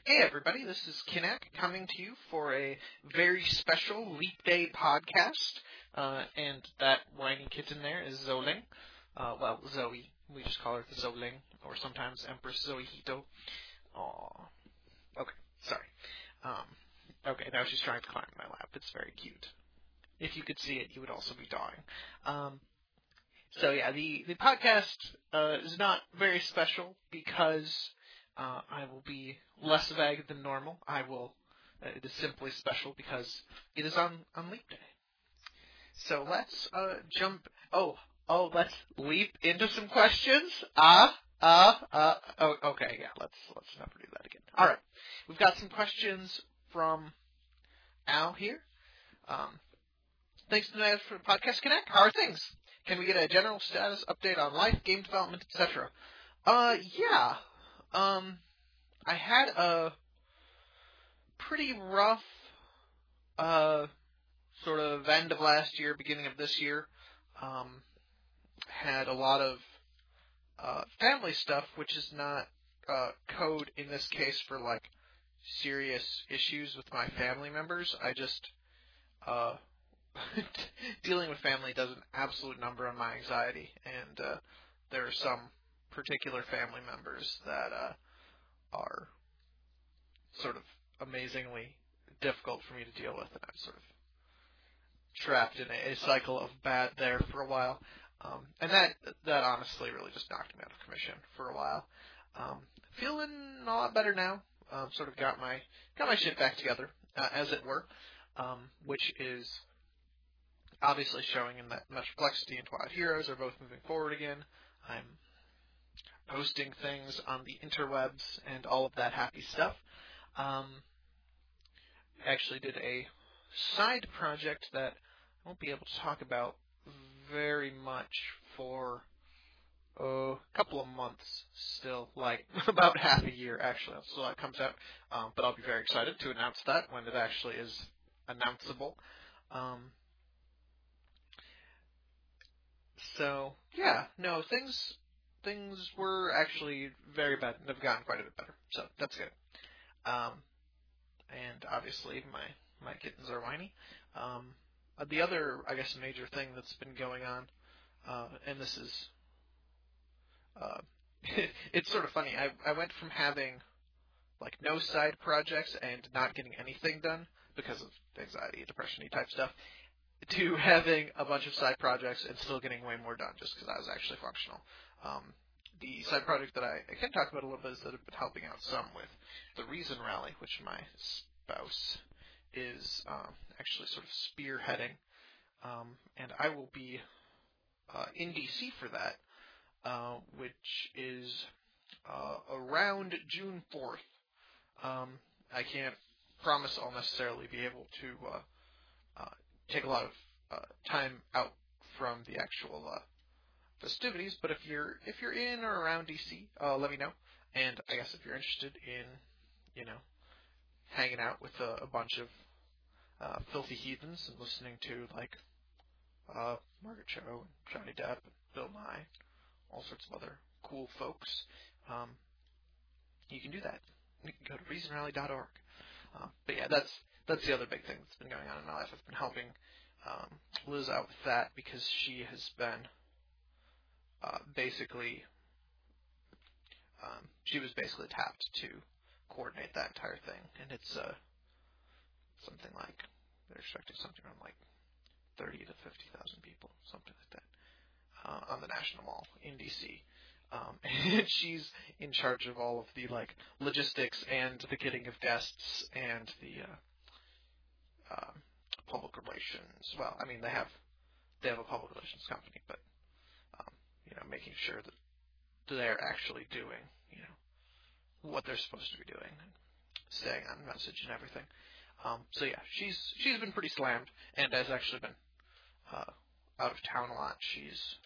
Hey everybody, this is Kinnack coming to you for a very special Leap Day podcast. And that whiny kitten there is Zoling. Zoe. We just call her Zoling, or sometimes Empress Zoe Hito. Aww. Okay, sorry. Okay, now she's trying to climb my lap. It's very cute. If you could see it, you would also be dawing. The podcast is not very special because I will be less vague than normal. It is simply special because it is on Leap Day. So let's let's leap into some questions. Okay, yeah, let's never do that again. All right, we've got some questions from Al here. Thanks to the for Podcast Connect. How are things? Can we get a general status update on life, game development, etc.? Yeah. I had a pretty rough, sort of end of last year, beginning of this year. Had a lot of, family stuff, which is not, code in this case for, like, serious issues with my family members. I just, dealing with family does an absolute number on my anxiety, and there are some particular family members that are sort of amazingly difficult for me to deal with, and I'm sort of trapped in a cycle of bad there for a while, and that honestly really just knocked me out of commission for a while. Feeling a lot better now. Sort of got my shit back together, as it were, which is obviously showing in that Metroflexity and Twilight Heroes are both moving forward again. I'm posting things on the interwebs and all of that happy stuff. Actually did a side project that I won't be able to talk about very much for a couple of months still, like about half a year actually, so that comes out. But I'll be very excited to announce that when it actually is announceable. So yeah, no, things were actually very bad and have gotten quite a bit better. So that's good. And obviously my kittens are whiny. The other, I guess, major thing that's been going on, and this is, it's sort of funny. I went from having like no side projects and not getting anything done because of anxiety, depression-y type stuff, to having a bunch of side projects and still getting way more done just because I was actually functional. The side project that I can talk about a little bit is that I've been helping out some with the Reason Rally, which my spouse is actually sort of spearheading, and I will be in DC for that, which is around June 4th. I can't promise I'll necessarily be able to take a lot of time out from the actual festivities, but if you're in or around DC, let me know. And I guess if you're interested in, hanging out with a bunch of filthy heathens and listening to like Margaret Cho and Johnny Depp and Bill Nye, all sorts of other cool folks, you can do that. You can go to reasonrally.org. But yeah, that's the other big thing that's been going on in my life. I've been helping Liz out with that because she has been she was basically tapped to coordinate that entire thing, and it's something like they're expecting something around like 30 to 50,000 people, something like that, on the National Mall in DC. And she's in charge of all of the like logistics and the getting of guests and the public relations. Well, I mean they have a public relations company, but making sure that they're actually doing what they're supposed to be doing, and staying on message and everything. So yeah, she's been pretty slammed, and has actually been out of town a lot. She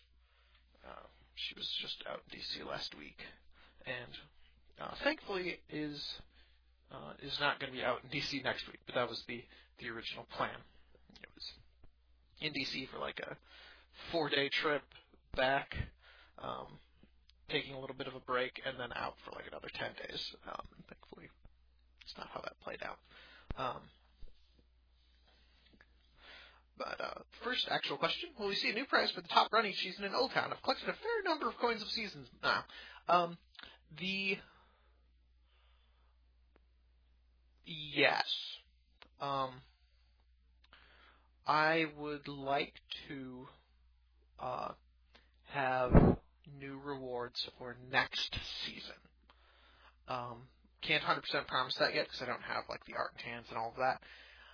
was just out in DC last week, and thankfully is not going to be out in DC next week. But that was the original plan. It was in DC for like a 4-day trip back, taking a little bit of a break, and then out for like another 10 days. Thankfully, That's not how that played out. But first actual question: will we see a new prize for the top run each season in Old Town? I've collected a fair number of coins of seasons now. Yes. I would like to have new rewards for next season. Can't 100% promise that yet because I don't have like the art in hands and all of that.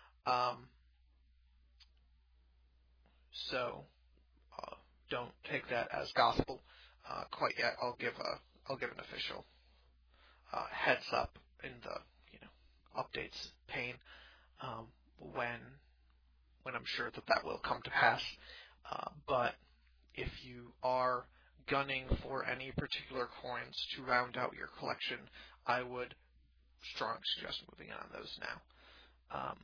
So don't take that as gospel quite yet. I'll give an official heads up in the updates pane when I'm sure that will come to pass. But if you are gunning for any particular coins to round out your collection, I would strongly suggest moving on those now.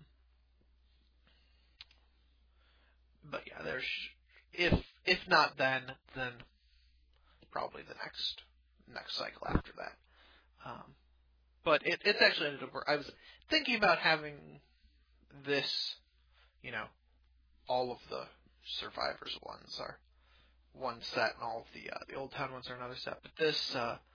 But yeah, there's if not then probably the next cycle after that. But it's actually ended up. I was thinking about having this, all of the Survivors ones are one set, and all of the Old Town ones are another set. But this,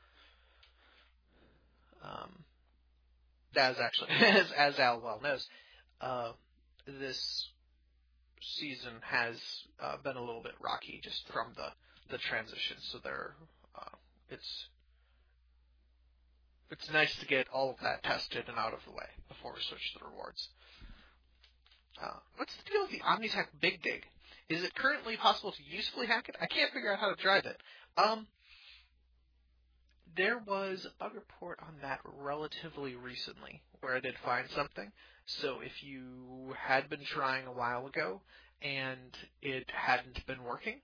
as actually as Al well knows, this season has been a little bit rocky just from the transition. So it's nice to get all of that tested and out of the way before we switch to the rewards. What's the deal with the OmniTech Big Dig? Is it currently possible to usefully hack it? I can't figure out how to drive it. There was a bug report on that relatively recently where I did find something. So if you had been trying a while ago and it hadn't been working,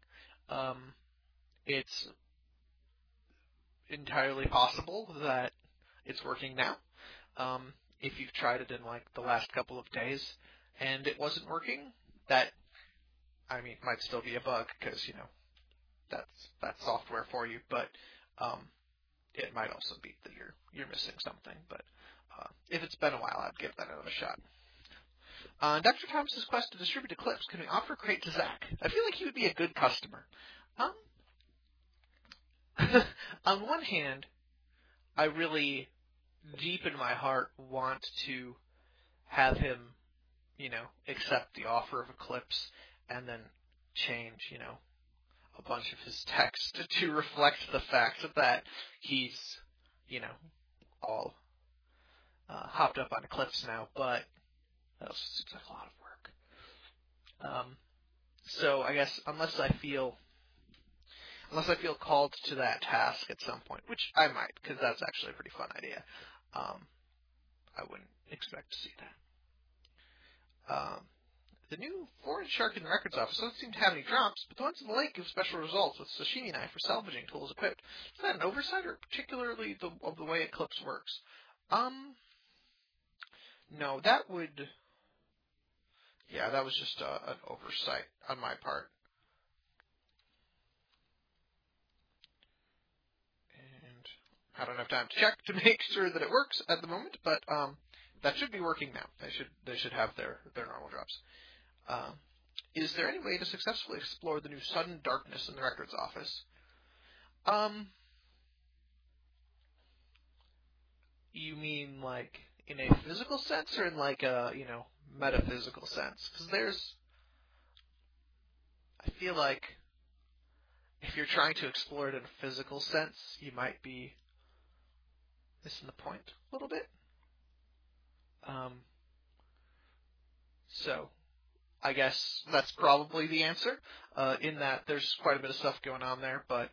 it's entirely possible that it's working now. If you've tried it in like the last couple of days and it wasn't working, that might still be a bug because that's software for you. But it might also be that you're missing something. But if it's been a while, I'd give that another shot. Dr. Thomas's quest to distribute Eclipse, can we offer crate to Zach? I feel like he would be a good customer. On one hand, I really, deep in my heart, want to have him, accept the offer of Eclipse and then change, a bunch of his text to reflect the fact that he's, all hopped up on Eclipse now, but that also seems like a lot of work. So I guess unless I feel called to that task at some point, which I might, because that's actually a pretty fun idea, I wouldn't expect to see that. The new foreign shark in the records office doesn't seem to have any drops, but the ones in the lake give special results with sashimi knife for salvaging tools equipped. Is that an oversight, or particularly of the way Eclipse works? No, that was just an oversight on my part. And I don't have time to check to make sure that it works at the moment, but that should be working now. They should have their normal drops. Is there any way to successfully explore the new sudden darkness in the records office? You mean like in a physical sense, or in like a metaphysical sense? Because I feel like if you're trying to explore it in a physical sense, you might be missing the point a little bit. So I guess that's probably the answer, in that there's quite a bit of stuff going on there, but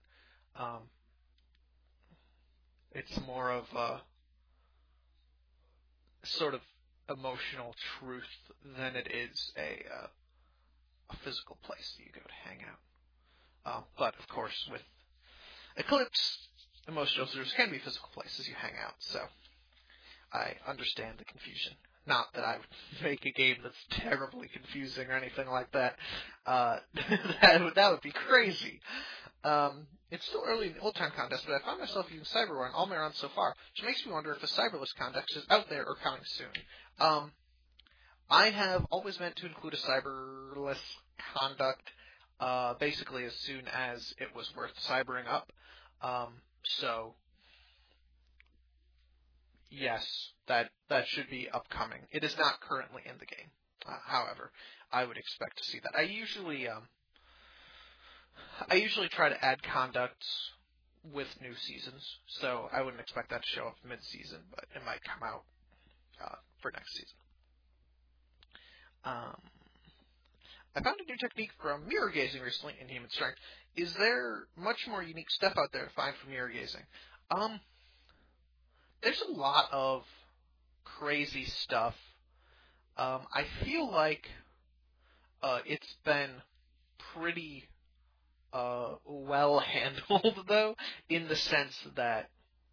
it's more of a sort of emotional truth than it is a physical place that you go to hang out. But, of course, with Eclipse, emotional truths can be physical places you hang out, so I understand the confusion. Not that I would make a game that's terribly confusing or anything like that. That would be crazy. It's still early in the old-time contest, but I found myself using Cyberwar in all my runs so far, which makes me wonder if a Cyberless contest is out there or coming soon. I have always meant to include a Cyberless conduct, basically as soon as it was worth cybering up. So, yes, that should be upcoming. It is not currently in the game. However, I would expect to see that. I usually try to add conducts with new seasons, so I wouldn't expect that to show up mid-season, but it might come out for next season. I found a new technique from mirror gazing recently in Human Strength. Is there much more unique stuff out there to find from mirror gazing? There's a lot of crazy stuff. I feel like it's been pretty well handled, though, in the sense that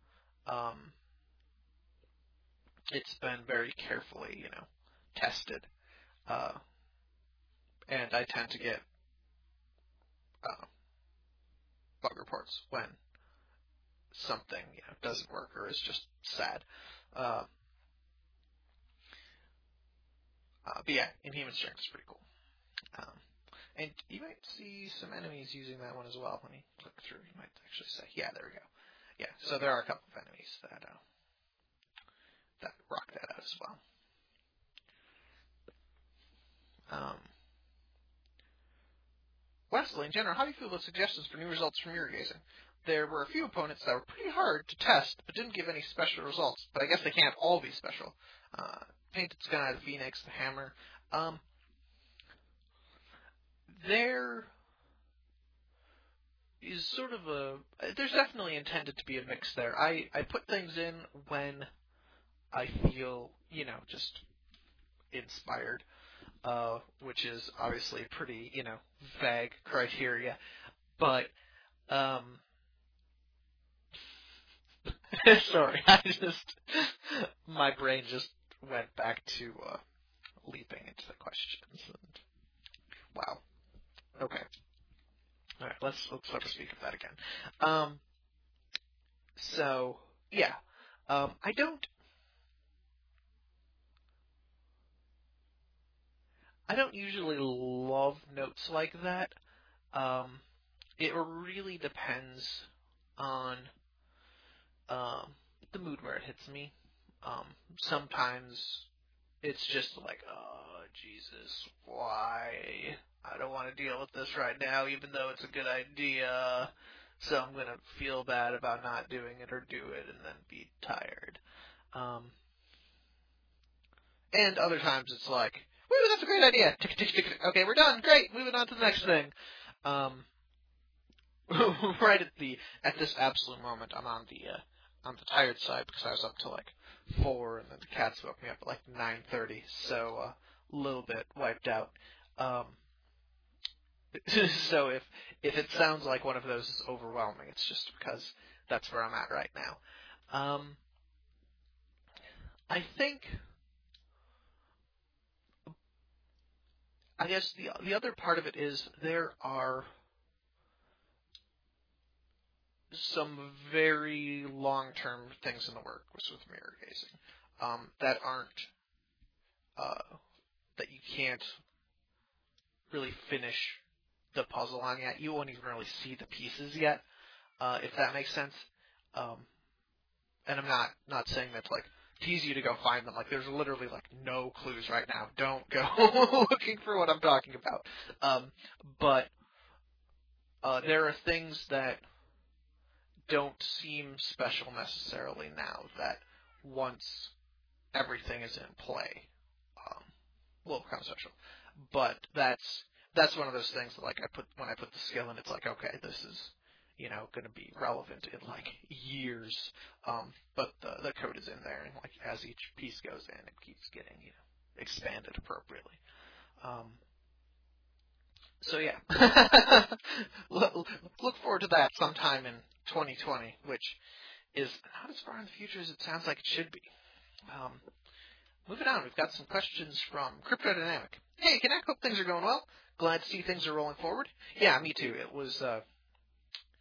it's been very carefully, tested. And I tend to get bug reports when something doesn't work or is just sad. But yeah, Inhuman Strength is pretty cool. And you might see some enemies using that one as well. When you click through, you might actually say, yeah, there we go. Yeah, so there are a couple of enemies that rock that out as well. Wesley, in general, how do you feel about suggestions for new results from mirror gazing? There were a few opponents that were pretty hard to test, but didn't give any special results. But I guess they can't all be special. Painted Sky, the Phoenix, the Hammer. There is sort of there's definitely intended to be a mix there. I put things in when I feel, just inspired, which is obviously pretty, vague criteria. But, sorry, my brain just went back to leaping into the questions. And, wow. Okay. All right, let's never speak of that again. So yeah, I don't usually love notes like that. It really depends on the mood where it hits me. Sometimes it's just like, oh, Jesus, why? I don't want to deal with this right now, even though it's a good idea. So I'm going to feel bad about not doing it or do it and then be tired. And other times it's like, woo, that's a great idea. Tick, tick, tick. Okay, we're done. Great. Moving on to the next thing. Right at this absolute moment, I'm on the tired side because I was up till like 4, and then the cats woke me up at like 9:30, so a little bit wiped out. So if it sounds like one of those is overwhelming, it's just because that's where I'm at right now. I guess the other part of it is there are some very long-term things in the works with mirror gazing that aren't that you can't really finish the puzzle on yet. You won't even really see the pieces yet, if that makes sense. And I'm not saying that like tease you to go find them. Like there's literally like no clues right now. Don't go looking for what I'm talking about. But there are things that don't seem special necessarily now that once everything is in play will become special. But that's one of those things that like when I put the skill in, it's like, okay, this is going to be relevant in like years. But the code is in there, and like as each piece goes in, it keeps getting expanded appropriately. So yeah, look forward to that sometime in 2020, which is not as far in the future as it sounds like it should be. Moving on, we've got some questions from Cryptodynamic. Hey, Connect, hope things are going well. Glad to see things are rolling forward. Yeah, me too. It was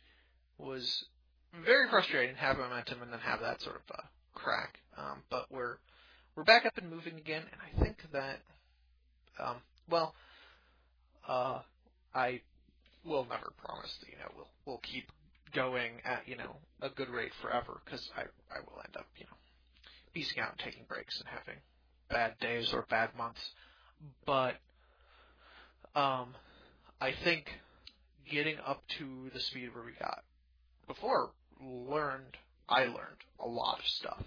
was very frustrating. Have momentum and then have that sort of crack. But we're back up and moving again, and I think that I will never promise that we'll keep going at a good rate forever, because I will end up piecing out and taking breaks and having bad days or bad months. But I think getting up to the speed where we got before I learned a lot of stuff.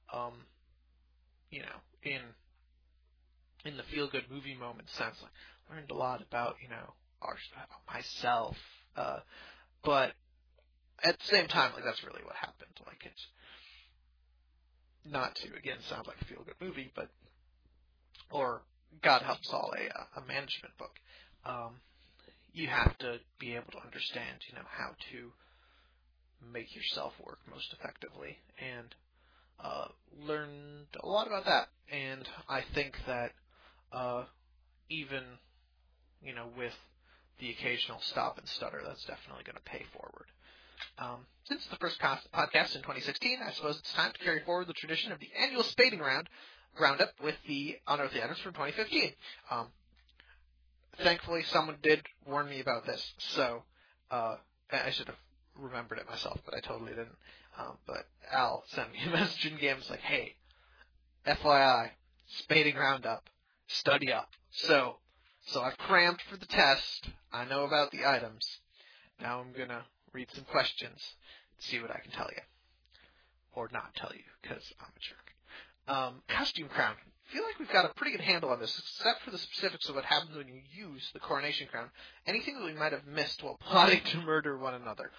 In the feel good movie moment sense, I learned a lot about myself. But at the same time, that's really what happened. It's not to again sound like a feel good movie, or God help us all, a management book. You have to be able to understand, how to make yourself work most effectively, and learned a lot about that. And I think that even, with the occasional stop and stutter, that's definitely going to pay forward. Since the first podcast in 2016, I suppose it's time to carry forward the tradition of the annual spading roundup with the unearthly items from 2015. Thankfully, someone did warn me about this, so I should have remembered it myself, but I totally didn't. But Al sent me a message in game. It's like, hey, FYI, spading roundup, study up. So I've crammed for the test. I know about the items. Now I'm gonna read some questions and see what I can tell you, or not tell you, because I'm a jerk. Costume crown. I feel like we've got a pretty good handle on this, except for the specifics of what happens when you use the coronation crown. Anything that we might have missed while plotting to murder one another.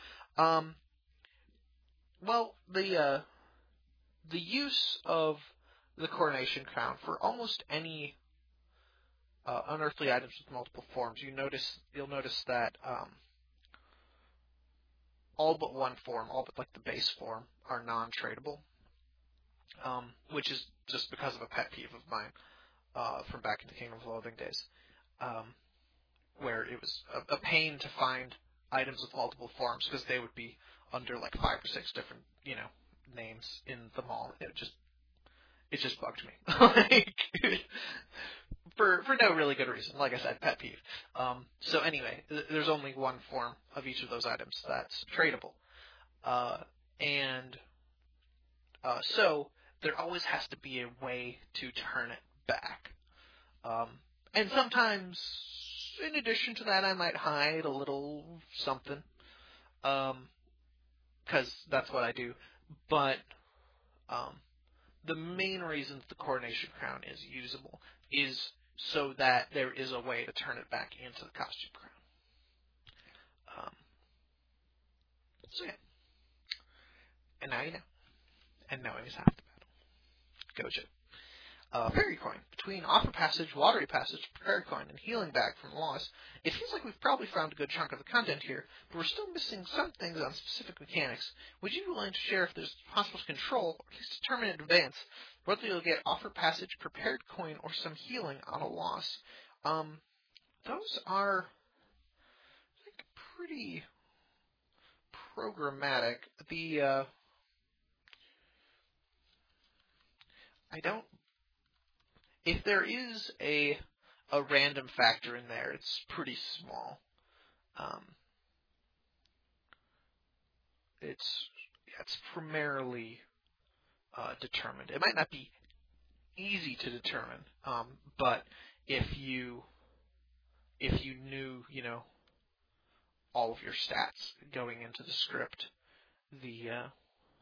Well, the use of the coronation crown for almost any unearthly items with multiple forms, you'll notice that all but one form, all but the base form, are non-tradable, which is just because of a pet peeve of mine from back in the Kingdom of Loathing days, where it was a pain to find items with multiple forms because they would be under 5 or 6 different names in the mall. It just bugged me. For no really good reason. Like I said, pet peeve. So anyway, there's only one form of each of those items that's tradable. So there always has to be a way to turn it back. And sometimes, in addition to that, I might hide a little something. Because that's what I do. But the main reason the coronation crown is usable is so that there is a way to turn it back into the costume crown. So yeah. And now you know. And knowing is half the battle. Gojo. Fairy coin. Between offer passage, watery passage, fairy coin, and healing bag from loss, it feels like we've probably found a good chunk of the content here, but we're still missing some things on specific mechanics. Would you be willing to share if there's possible to control, or at least determine in advance, whether you'll get offer passage, prepared coin, or some healing on a loss? Those are, I think, pretty programmatic. If there is a random factor in there, it's pretty small. It's primarily determined. It might not be easy to determine, but if you knew, all of your stats going into the script, it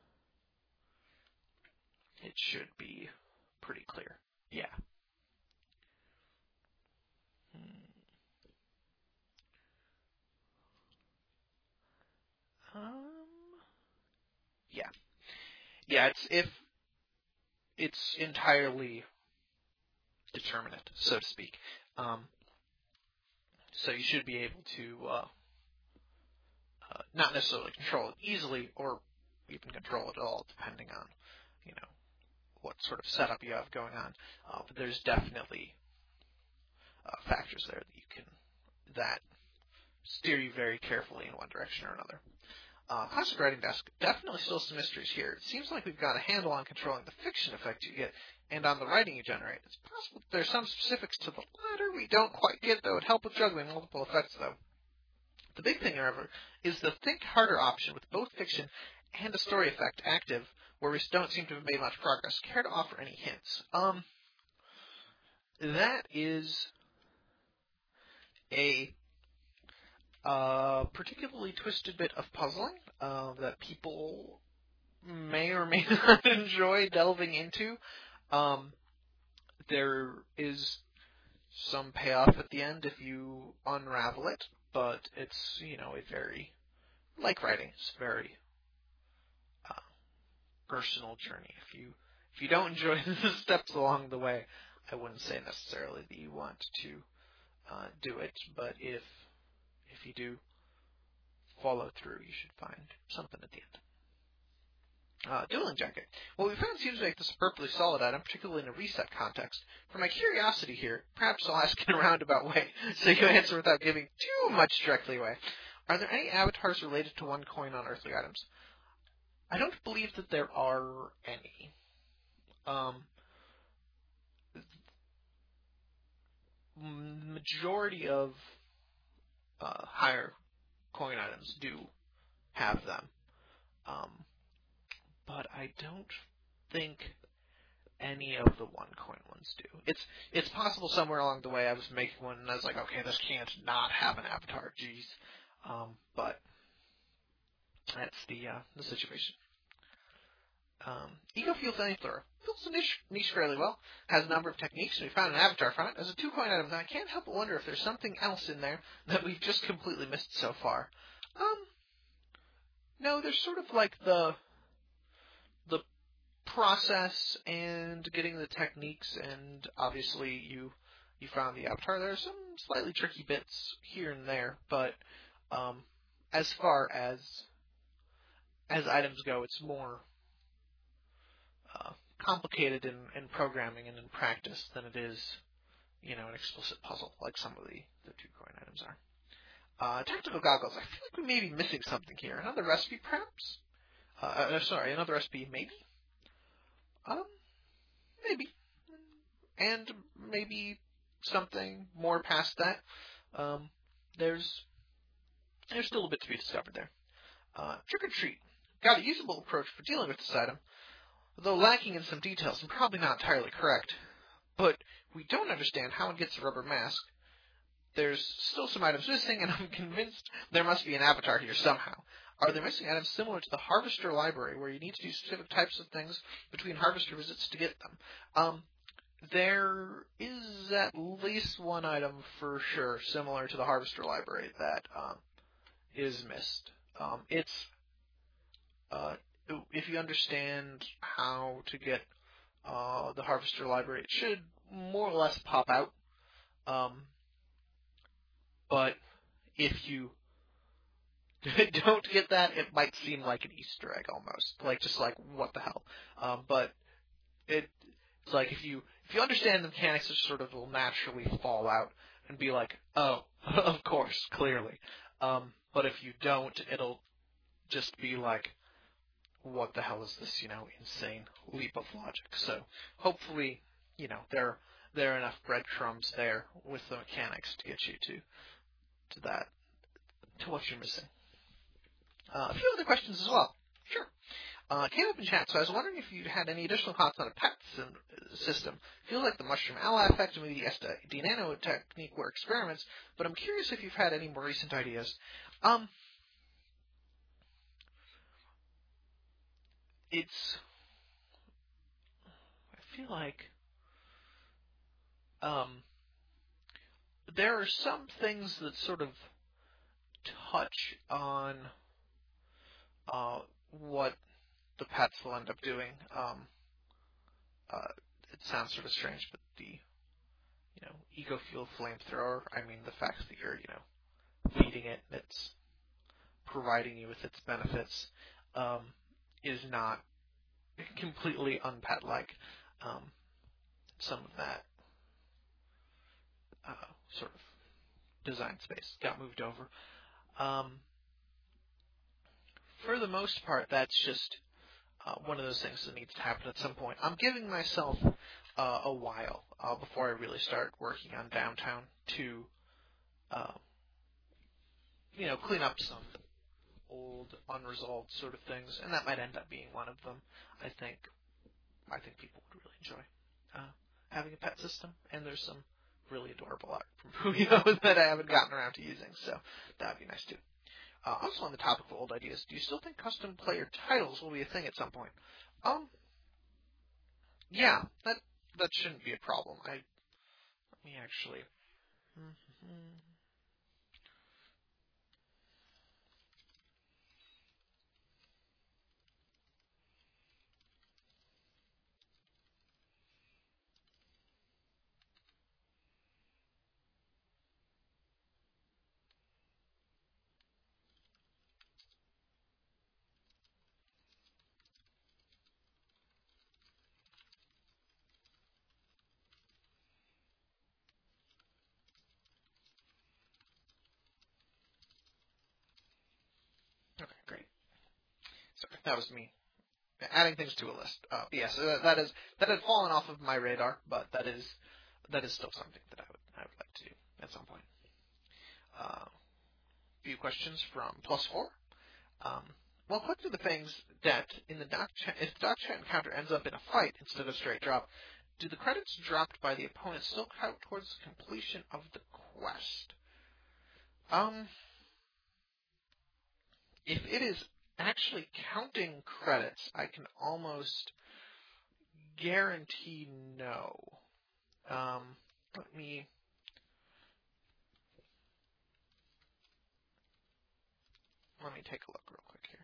should be pretty clear. Yeah. Yeah. It's entirely determinate, so to speak. So you should be able to not necessarily control it easily, or even control it at all, depending on what sort of setup you have going on. But there's definitely factors there that steer you very carefully in one direction or another. Classic Writing Desk, definitely still some mysteries here. It seems like we've got a handle on controlling the fiction effect you get and on the writing you generate. It's possible that there's some specifics to the latter we don't quite get, though. It'd help with juggling multiple effects, though. The big thing, however, is the think harder option with both fiction and a story effect active, where we don't seem to have made much progress. Care to offer any hints? That is a particularly twisted bit of puzzling that people may or may not enjoy delving into. There is some payoff at the end if you unravel it, but it's, a very, like writing, it's a very personal journey. If you don't enjoy the steps along the way, I wouldn't say necessarily that you want to do it, but if you do follow through, you should find something at the end. Dueling Jacket. What we found seems to make this a perfectly solid item, particularly in a reset context. For my curiosity here, perhaps I'll ask in a roundabout way, so you answer without giving too much directly away. Are there any avatars related to one coin on earthly items? I don't believe that there are any. Majority of higher coin items do have them. But I don't think any of the one coin ones do. It's possible somewhere along the way I was making one and I was like, okay, this can't not have an avatar, jeez. But that's the situation. Ecofuel Flamethrower fills the niche fairly well, has a number of techniques, and we found an avatar from it as a 2-coin item, and I can't help but wonder if there's something else in there that we've just completely missed so far. No, there's sort of like the process and getting the techniques, and obviously you found the avatar. There are some slightly tricky bits here and there, but as far as items go, it's more complicated in programming and in practice than it is, an explicit puzzle like some of the 2-coin items are. Tactical goggles. I feel like we may be missing something here. Another recipe, perhaps? Another recipe, maybe? Maybe. And maybe something more past that. There's still a bit to be discovered there. Trick or treat. Got a usable approach for dealing with this item, though lacking in some details and probably not entirely correct. But we don't understand how it gets a rubber mask. There's still some items missing, and I'm convinced there must be an avatar here somehow. Are there missing items similar to the Harvester Library, where you need to do specific types of things between Harvester visits to get them? There is at least one item for sure similar to the Harvester Library that is missed. If you understand how to get the Harvester Library, it should more or less pop out. But if you don't get that, it might seem like an Easter egg almost, just like what the hell. But it's like if you understand the mechanics, it sort of will naturally fall out and be like, oh, of course, clearly. But if you don't, it'll just be like, what the hell is this, insane leap of logic. So hopefully, there are enough breadcrumbs there with the mechanics to get you to what you're missing. A few other questions as well. Sure. Came up in chat, so I was wondering if you had any additional thoughts on a PET system. Feels like the mushroom ally effect and maybe the SD Nano technique were experiments, but I'm curious if you've had any more recent ideas. I feel like there are some things that sort of touch on what the pets will end up doing. It sounds sort of strange, but the Ecofuel Flamethrower, I mean the fact that you're feeding it, it's providing you with its benefits, is not completely unpet-like. Some of that sort of design space got moved over. for the most part, that's just one of those things that needs to happen at some point. I'm giving myself a while before I really start working on downtown to, uh, clean up some old, unresolved sort of things, and that might end up being one of them. I think people would really enjoy having a pet system, and there's some really adorable art from Fumio that I haven't gotten around to using, so that would be nice too. Also on the topic of old ideas, do you still think custom player titles will be a thing at some point? Yeah, that shouldn't be a problem. Let me actually. Okay, great. Sorry, that was me adding things to a list. Yes, that had fallen off of my radar, but that is still something that I would like to do at some point. Few questions from +4. While collecting the Fang's debt in the if the Doc Chat encounter ends up in a fight instead of straight drop, do the credits dropped by the opponent still count towards the completion of the quest? If it is actually counting credits, I can almost guarantee no. Let me take a look real quick here.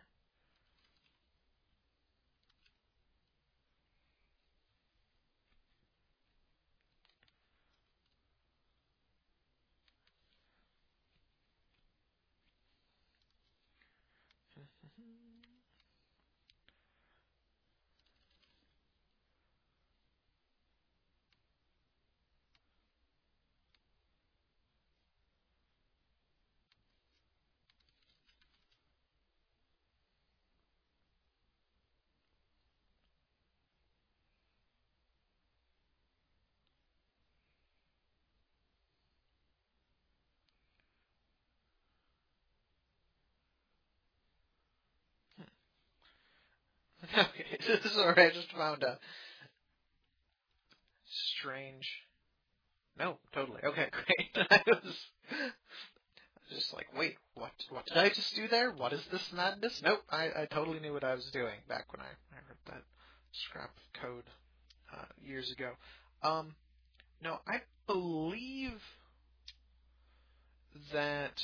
Okay, sorry, I just found a strange. No, totally. Okay, great. I was just like, wait, what did I just do there? What is this madness? Nope, I totally knew what I was doing back when I heard that scrap code years ago. No, I believe that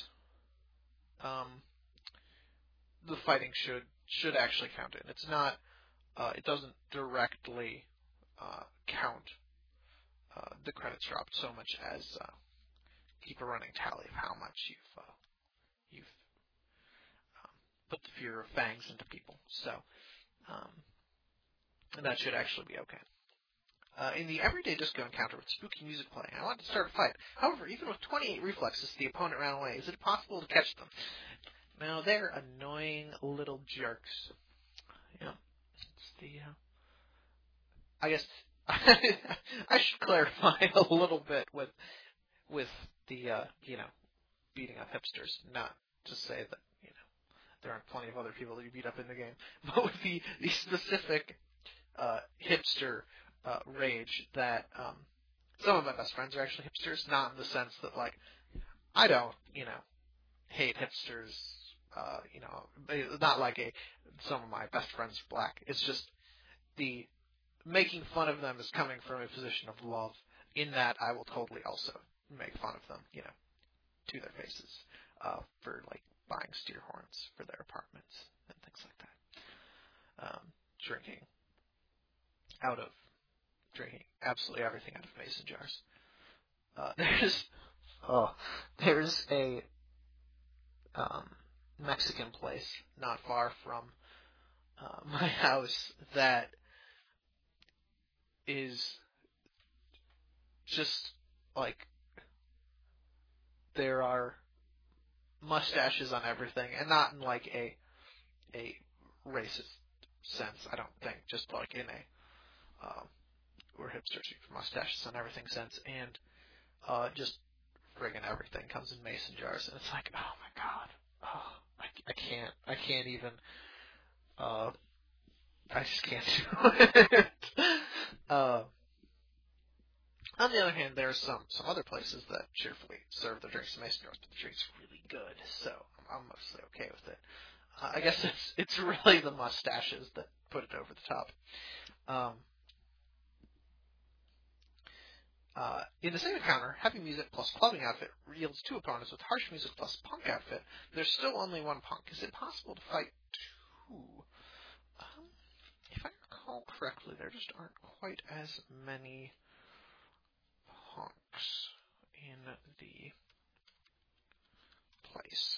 the fighting should actually count it. It's not. It doesn't directly count the credits dropped so much as keep a running tally of how much you've put the fear of fangs into people. So that should actually be okay. In the everyday disco encounter with spooky music playing, I wanted to start a fight. However, even with 28 reflexes, the opponent ran away. Is it possible to catch them? Now, they're annoying little jerks. Yeah. It's the, I guess I should clarify a little bit with the, beating up hipsters. Not to say that, there aren't plenty of other people that you beat up in the game. But with the specific hipster rage that some of my best friends are actually hipsters, not in the sense that, like, I don't, hate hipsters, not like some of my best friends black. It's just the making fun of them is coming from a position of love, in that I will totally also make fun of them, to their faces, for, like, buying steer horns for their apartments and things like that. Drinking absolutely everything out of mason jars. There's a Mexican place not far from my house that is just like, there are mustaches on everything, and not in like a a racist sense, I don't think, just like in a we're hipsters for mustaches and everything sense, and just friggin' everything comes in mason jars, and it's like, oh my god, I can't even, I just can't do it. On the other hand, there are some other places that cheerfully serve their drinks in mason jars, but the drink's really good, so I'm mostly okay with it. I guess it's really the mustaches that put it over the top. In the same encounter, heavy music plus clubbing outfit yields two opponents with harsh music plus punk outfit. There's still only one punk. Is it possible to fight two? If I recall correctly, there just aren't quite as many punks in the place.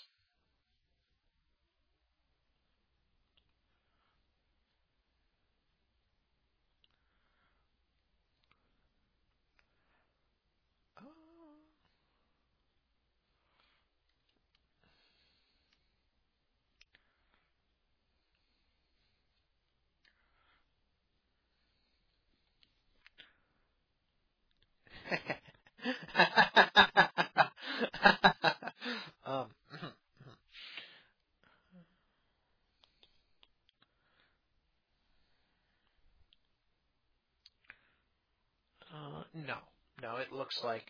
No, it looks like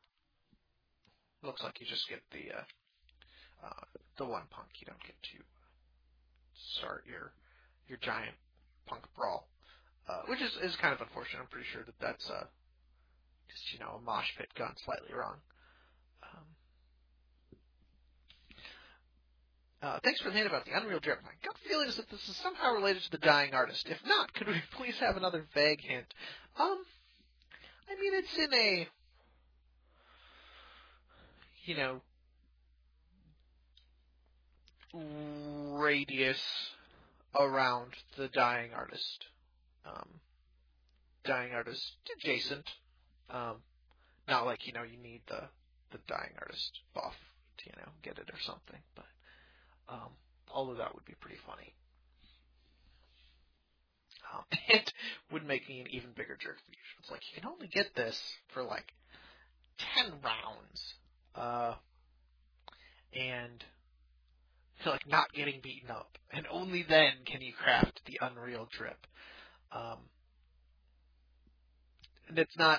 you just get the one punk. You don't get to start your giant punk brawl, which is kind of unfortunate. I'm pretty sure that's just a mosh pit gone slightly wrong. Thanks for the hint about the Unreal Drip. My gut feeling is that this is somehow related to the dying artist. If not, could we please have another vague hint? I mean, it's in a, radius around the dying artist. Dying artist adjacent. Not like, you need the dying artist buff to, get it or something. But, although that would be pretty funny. It would make me an even bigger jerk for you. It's like, you can only get this for, 10 rounds. And not getting beaten up. And only then can you craft the Unreal Drip. And it's not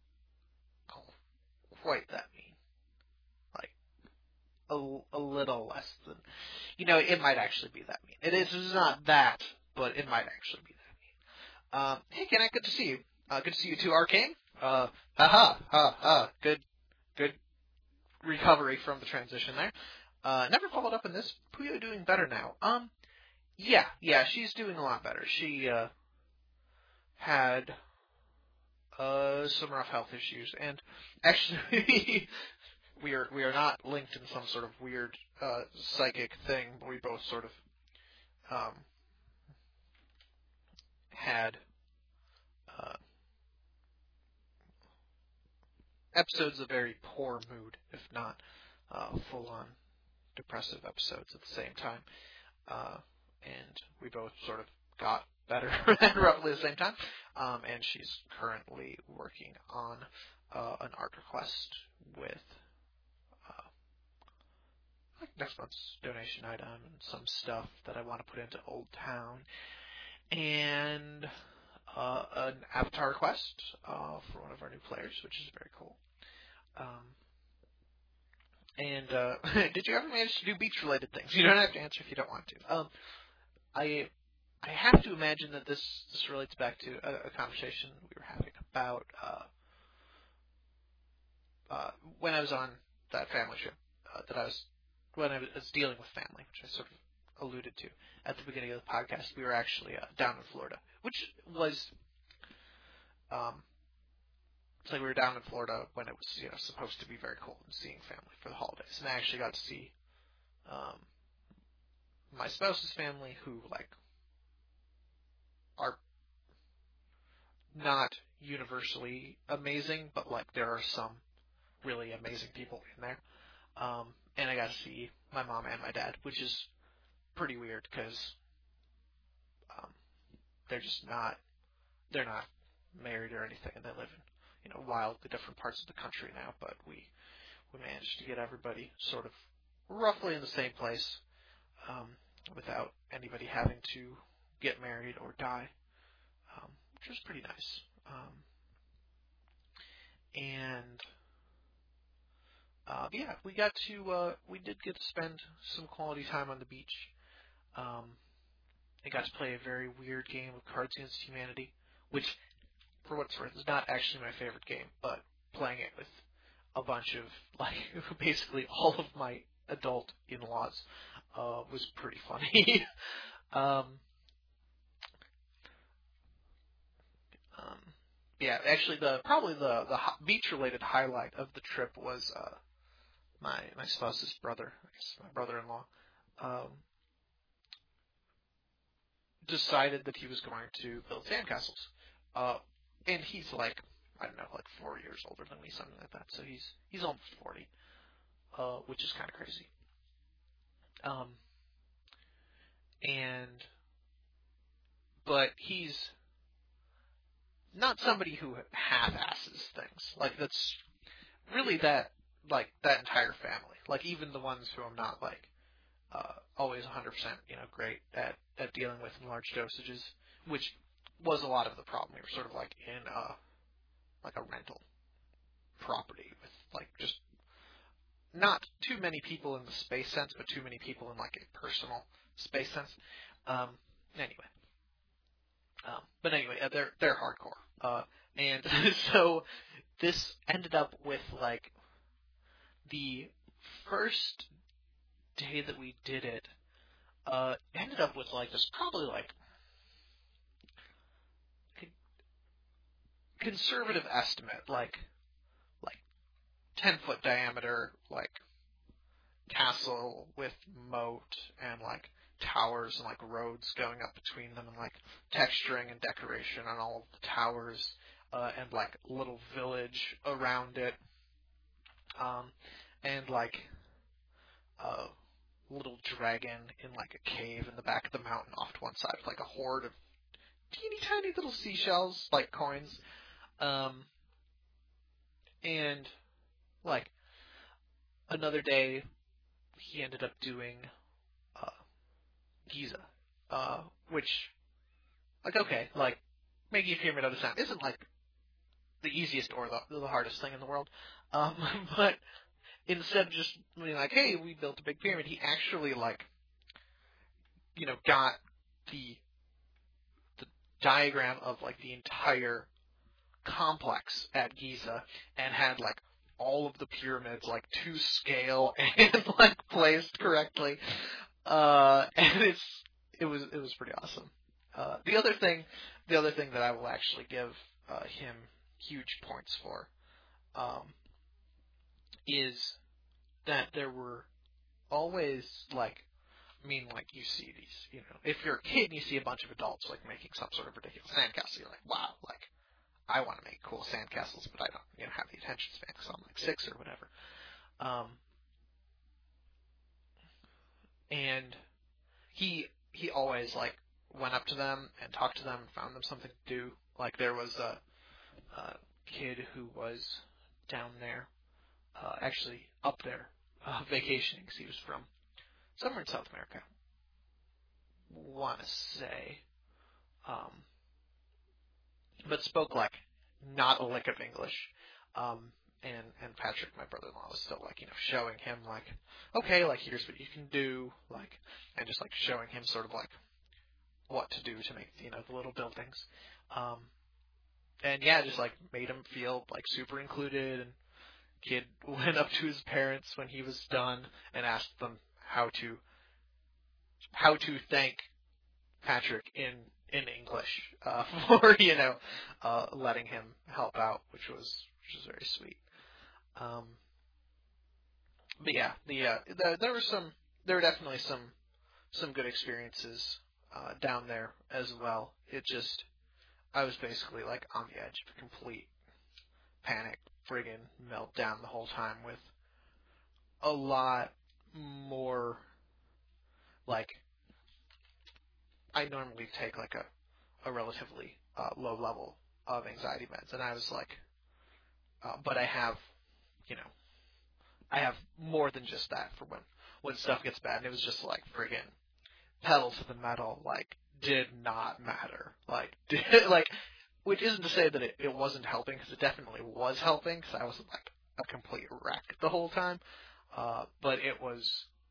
quite that mean. A little less than, it might actually be that mean. It's not that, but it might actually be that mean. Hey, Kenneth, good to see you. Good to see you too, Arcane. Good recovery from the transition there. Never followed up on this. Puyo doing better now. Yeah, she's doing a lot better. She, had, some rough health issues, and actually, we are not linked in some sort of weird, psychic thing, but we both sort of, had, episodes of very poor mood, if not, full-on depressive episodes at the same time. And we both sort of got better at roughly the same time. And she's currently working on an art request with next month's donation item and some stuff that I want to put into Old Town. And an avatar request for one of our new players, which is very cool. And did you ever manage to do beach-related things? You don't have to answer if you don't want to. I have to imagine that this relates back to a conversation we were having about when I was on that family show, when I was dealing with family, which I sort of alluded to at the beginning of the podcast. We were actually down in Florida, which was it's like we were down in Florida when it was supposed to be very cold and seeing family for the holidays, and I actually got to see my spouse's family, who are not universally amazing, but there are some really amazing people in there. And I got to see my mom and my dad, which is pretty weird because um, they're not married or anything, and they live in wildly different parts of the country now. But we managed to get everybody sort of roughly in the same place without anybody having to get married or die, which was pretty nice. And yeah, we did get to spend some quality time on the beach. I got to play a very weird game of Cards Against Humanity, which, for what it's worth, is not actually my favorite game, but playing it with a bunch of, basically all of my adult in-laws was pretty funny. Yeah, actually, probably the beach-related highlight of the trip was my spouse's brother, I guess my brother-in-law, decided that he was going to build sandcastles. And he's like 4 years older than me, something like that. So he's almost 40, which is kind of crazy. But he's not somebody who half-asses things. That's really that entire family. Even the ones who I'm not always 100% great at dealing with in large dosages, which was a lot of the problem. We were sort of in a rental property with just not too many people in the space sense, but too many people in a personal space sense. But anyway, they're hardcore. And so this ended up with the first day that we did it, ended up with this probably conservative estimate, 10-foot diameter, castle with moat and towers and roads going up between them and texturing and decoration on all of the towers, and little village around it, and a little dragon in a cave in the back of the mountain off to one side with a horde of teeny tiny little seashells, coins, and another day he ended up doing Giza, which okay, making a pyramid out of sand isn't the easiest or the hardest thing in the world, but instead of just being hey, we built a big pyramid, he actually got the diagram of the entire complex at Giza and had all of the pyramids to scale and placed correctly, and it was pretty awesome. The other thing that I will actually give him huge points for is that there were always you see these, if you're a kid and you see a bunch of adults making some sort of ridiculous sandcastle, you're wow, I want to make cool sandcastles, but I don't have the attention span because I'm 6 or whatever. And he always went up to them and talked to them and found them something to do. There was a kid who was down there, actually up there, vacationing because he was from somewhere in South America, want to say, but spoke not a lick of English. And Patrick, my brother-in-law, was still showing him okay, here's what you can do, and just showing him sort of what to do to make the little buildings. And yeah, just made him feel super included. And kid went up to his parents when he was done and asked them how to thank Patrick in English for letting him help out, which was very sweet. But yeah, there were definitely some good experiences down there as well. I was basically on the edge of a complete panic, friggin' meltdown the whole time, with a lot more I normally take like a relatively low level of anxiety meds, and I was like, but I have, I have more than just that for when stuff gets bad. And it was just like friggin' pedal to the metal, like did not matter, which isn't to say that it wasn't helping, because it definitely was helping, because I was like a complete wreck the whole time. But it was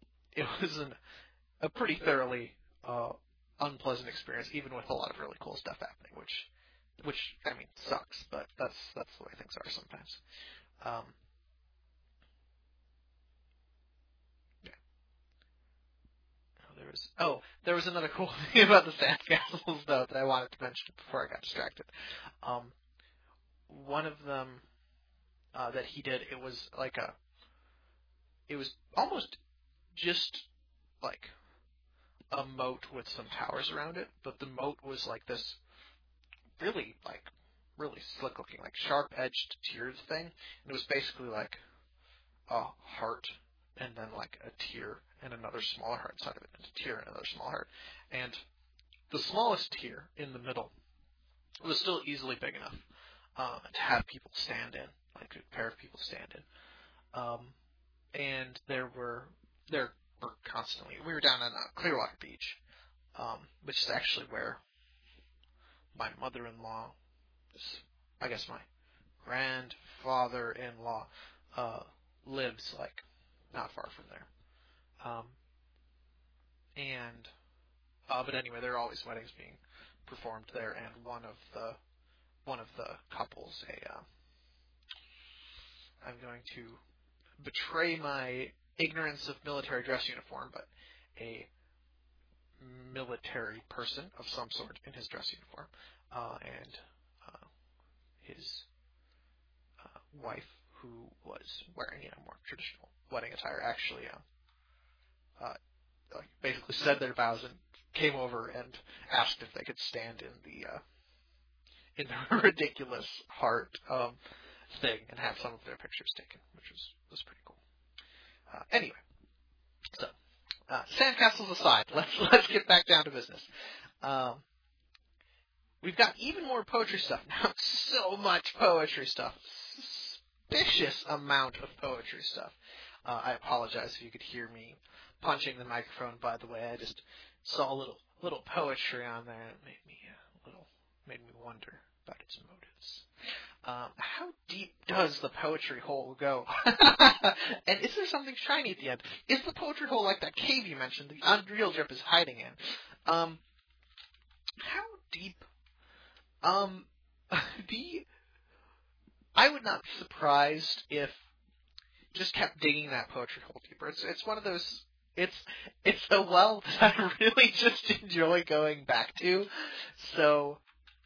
a pretty thoroughly unpleasant experience, even with a lot of really cool stuff happening, which I mean sucks, but that's the way things are sometimes. Yeah. There was another cool thing about the sandcastles though that I wanted to mention before I got distracted. One of them that he did, it was almost just like a moat with some towers around it, but the moat was like this really slick looking, like sharp edged tiered thing. And it was basically like a heart and then like a tier and another smaller heart inside of it, and a tier and another small heart. And the smallest tier in the middle was still easily big enough to have people stand in, like a pair of people stand in. And there were constantly, we were down on Clearwater Beach, which is actually where my mother-in-law, I guess my grandfather-in-law, lives like not far from there. But anyway, there are always weddings being performed there, and one of the couples, I'm going to betray my ignorance of military dress uniform, but a military person of some sort in his dress uniform, and his wife, who was wearing more traditional wedding attire, actually basically said their vows and came over and asked if they could stand in the ridiculous heart thing and have some of their pictures taken, which was pretty cool. Anyway, so sandcastles aside, let's get back down to business. We've got even more poetry stuff now. So much poetry stuff. Suspicious amount of poetry stuff. I apologize if you could hear me punching the microphone. By the way, I just saw a little poetry on there. It made me wonder about its motives. How deep does the poetry hole go? And is there something shiny at the end? Is the poetry hole like that cave you mentioned the Unreal Drip is hiding in? How deep? I would not be surprised if just kept digging that poetry hole deeper. It's one of those. It's a well that I really just enjoy going back to. So,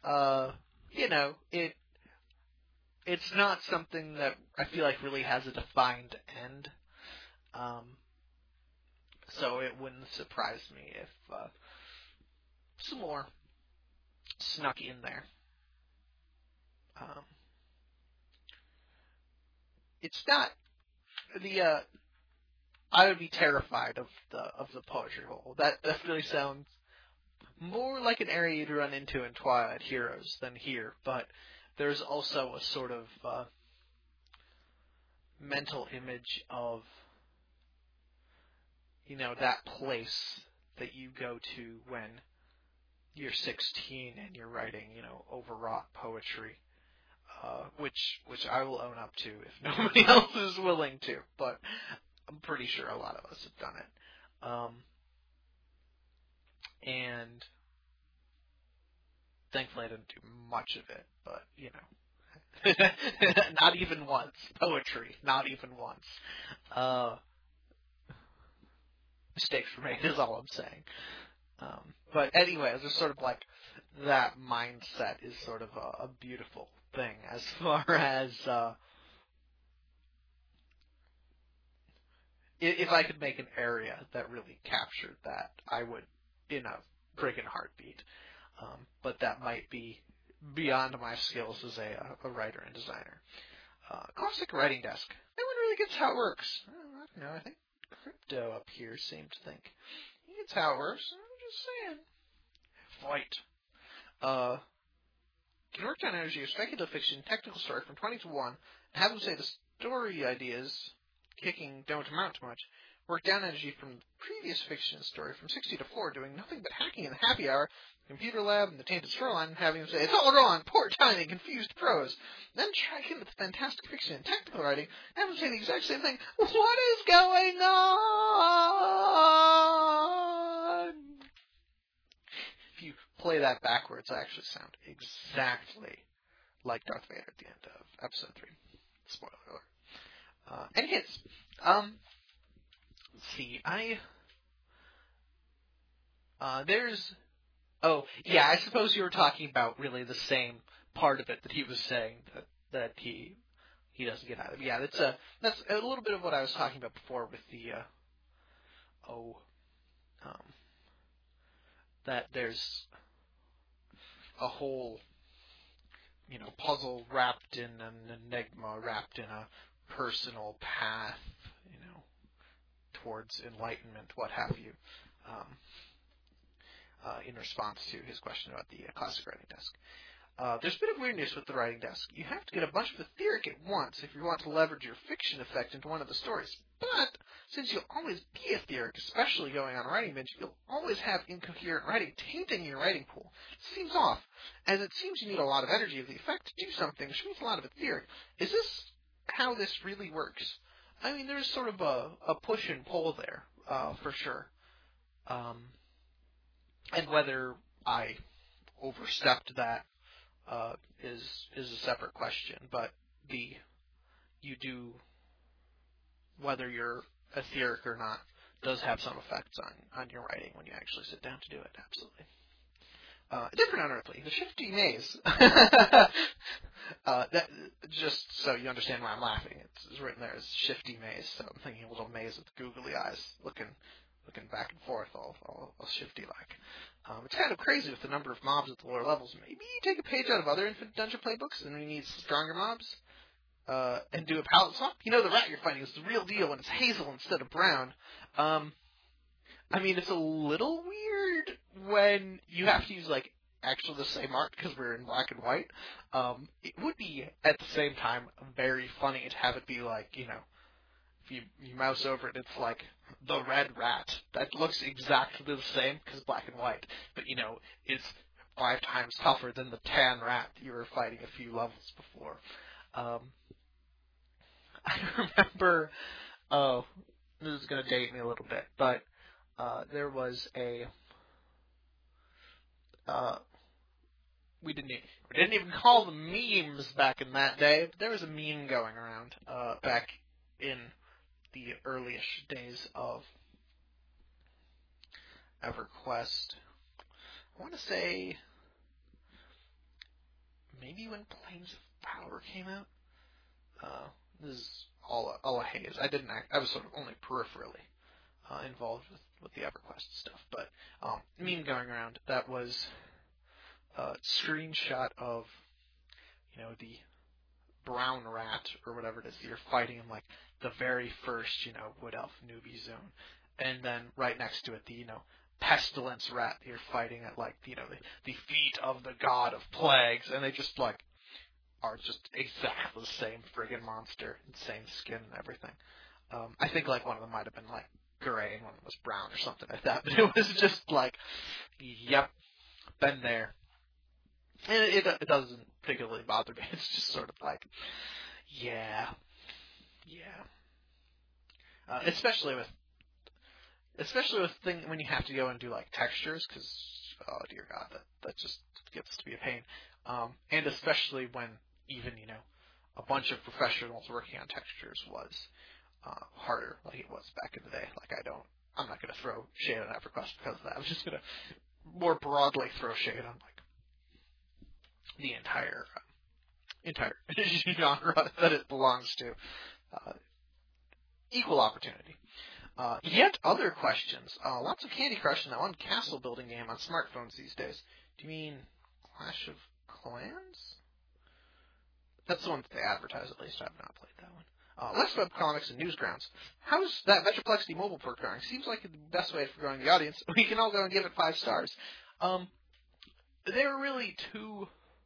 it's not something that I feel like really has a defined end. So it wouldn't surprise me if some more snuck in there. It's not the. I would be terrified of the poetry hole. That definitely sounds more like an area you'd run into in Twilight Heroes than here, but there's also a sort of mental image of, that place that you go to when you're 16 and you're writing, overwrought poetry, which I will own up to if nobody else is willing to, but I'm pretty sure a lot of us have done it. And thankfully I didn't do much of it, but, not even once. Poetry, not even once. Mistakes were made is all I'm saying. But anyway, there's sort of like that mindset is sort of a beautiful thing as far as if I could make an area that really captured that, I would in a friggin' heartbeat. But that might be beyond my skills as a writer and designer. Classic writing desk. No one really gets how it works. I don't know. I think Crypto up here seems to think he gets how it works. I'm just saying. fight. Can work down energy of speculative fiction, technical story from 20 to 1, and have them say the story ideas kicking don't amount to much. Work down energy from the previous fiction story from 60 to 4, doing nothing but hacking in the happy hour, computer lab, and the tainted shoreline, and having them say, it's all wrong, poor timing, confused prose. Then try again with fantastic fiction and technical writing, and have them say the exact same thing. What is going on? If you play that backwards, I actually sound exactly like Darth Vader at the end of episode 3. Spoiler alert. And kids, let's see, I suppose you were talking about really the same part of it that he was saying that he doesn't get out of. Yeah, that's a little bit of what I was talking about before with the that there's a whole puzzle wrapped in an enigma, wrapped in a personal path, towards enlightenment, what have you. In response to his question about the classic writing desk. There's a bit of weirdness with the writing desk. You have to get a bunch of etheric at once if you want to leverage your fiction effect into one of the stories. But since you'll always be etheric, especially going on a writing bench, you'll always have incoherent writing tainting your writing pool. It seems off, as it seems you need a lot of energy of the effect to do something, which means a lot of etheric. Is this how this really works? I mean, there's sort of a push and pull there, for sure. And whether I overstepped that is a separate question. But whether you're etheric or not, does have some effects on your writing when you actually sit down to do it. Absolutely. Different unearthly, the shifty maze. That, just so you understand why I'm laughing, it's written there as shifty maze. So I'm thinking a little maze with googly eyes, looking back and forth, all shifty like. It's kind of crazy with the number of mobs at the lower levels. Maybe you take a page out of other Infinite Dungeon playbooks, and we need stronger mobs, and do a palette swap. The rat you're fighting is the real deal, and it's hazel instead of brown. I mean, it's a little weird when you have to use actually the same art because we're in black and white. It would be at the same time very funny to have it be if you mouse over it, it's like the red rat that looks exactly the same because black and white, but it's 5 times tougher than the tan rat that you were fighting a few levels before. I remember, this is going to date me a little bit, but there was we didn't even call them memes back in that day, but there was a meme going around back in the earliest days of EverQuest. I want to say maybe when Planes of Power came out. This is all a haze. I was sort of only peripherally involved with the EverQuest stuff, but meme going around that was a screenshot of the brown rat or whatever it is that you're fighting in the very first Wood Elf newbie zone, and then right next to it the pestilence rat that you're fighting at the feet of the god of plagues, and they just are just exactly the same friggin' monster, same skin and everything. I think one of them might have been gray and one of them was brown or something like that, but it was just yep, been there. And it doesn't particularly bother me. It's just sort of yeah. Especially with when you have to go and do textures, because oh dear God, that just gets to be a pain. And especially when even a bunch of professionals working on textures was harder, like it was back in the day. I'm not going to throw shade on EverQuest because of that. I'm just going to more broadly throw shade on the entire genre that it belongs to. Equal opportunity. Yet other questions. Lots of Candy Crush and that one castle building game on smartphones these days. Do you mean Clash of Clans? That's the one that they advertise, at least. I have not played that one. Less webcomics and Newsgrounds. How's that Metroplexity mobile port going? Seems like the best way for growing the audience. We can all go and give it 5 stars. there are really two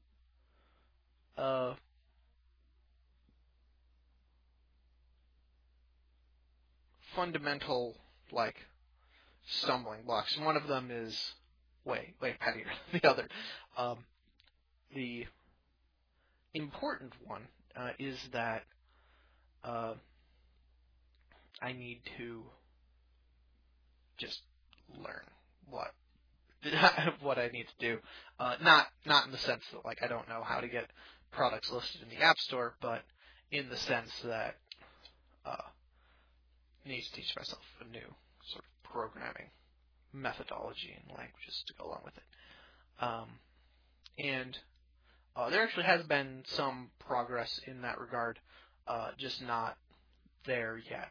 fundamental, like, stumbling blocks. One of them is way pettier than the other. The important one is that I need to just learn what I need to do. Not in the sense that, like, I don't know how to get products listed in the App Store, but in the sense that I need to teach myself a new sort of programming methodology and languages to go along with it. And there actually has been some progress in that regard, just not there yet.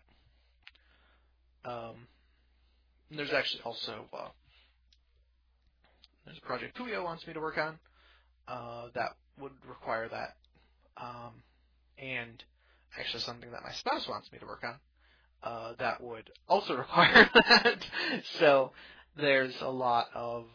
There's actually also there's a project Puyo wants me to work on that would require that, and actually something that my spouse wants me to work on that would also require that. So there's a lot of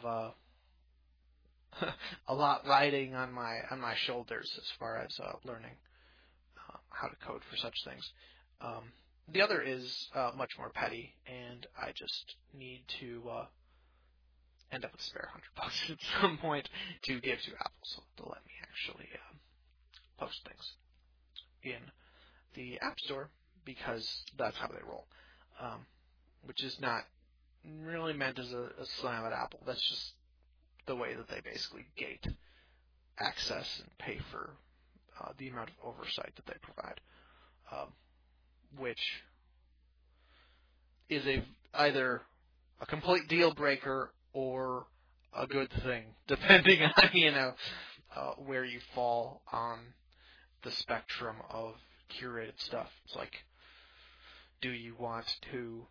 riding on my shoulders as far as learning how to code for such things. The other is much more petty, and I just need to end up with a spare $100 at some point to give to Apple so they'll let me actually post things in the App Store, because that's how they roll, which is not really meant as a slam at Apple. That's just the way that they basically gate access and pay for the amount of oversight that they provide, which is either a complete deal breaker or a good thing, depending on where you fall on the spectrum of curated stuff. It's like, do you want to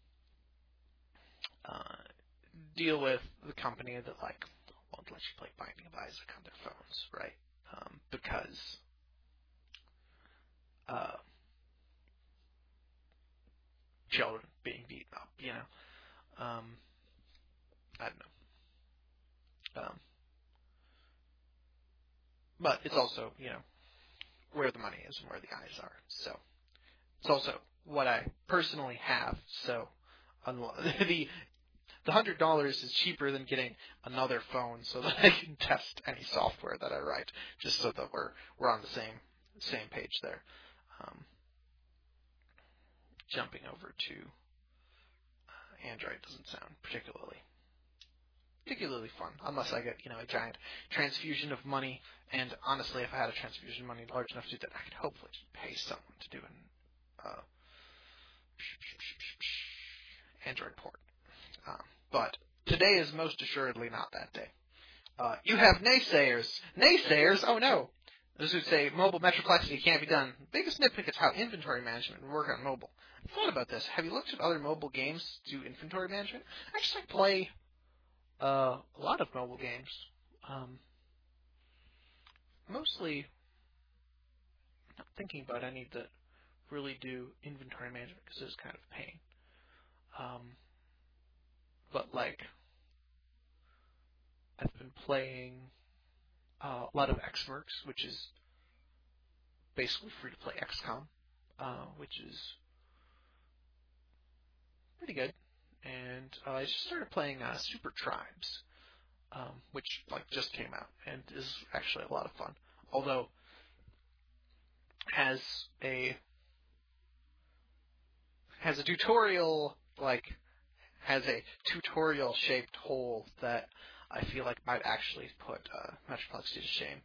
deal with the company that won't let you play Binding of Isaac on their phones, right? Because children being beaten up, I don't know. But it's also, where the money is and where the eyes are. So it's also what I personally have. So the $100 is cheaper than getting another phone so that I can test any software that I write, just so that we're on the same page there. Jumping over to Android doesn't sound particularly fun, unless I get a giant transfusion of money. And honestly, if I had a transfusion of money large enough to do that, I could hopefully just pay someone to do an Android port. But today is most assuredly not that day. You have naysayers. Naysayers? Oh no. Those who say mobile metroflexity can't be done. Biggest nitpick is how inventory management would work on mobile. I thought about this. Have you looked at other mobile games to do inventory management? I actually play a lot of mobile games. Mostly not thinking about any that really do inventory management because it's kind of a pain. But I've been playing a lot of XWorks, which is basically free to play XCOM, which is pretty good. And I just started playing Super Tribes, which just came out and is actually a lot of fun. Although has a tutorial shaped hole that I feel like might actually put Metroplex to shame.